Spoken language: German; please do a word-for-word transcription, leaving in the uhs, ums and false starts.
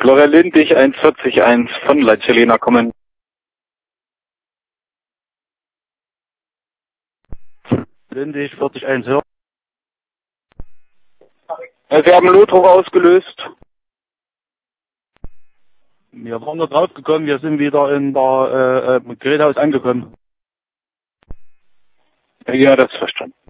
Gloria Lindig eins vierzig eins von Leitzelena kommen. Lindig vierzig eins, ja. Sie haben Notruf ausgelöst. Wir waren da drauf gekommen, wir sind wieder in der äh, äh, Geräthaus angekommen. Ja, das verstanden.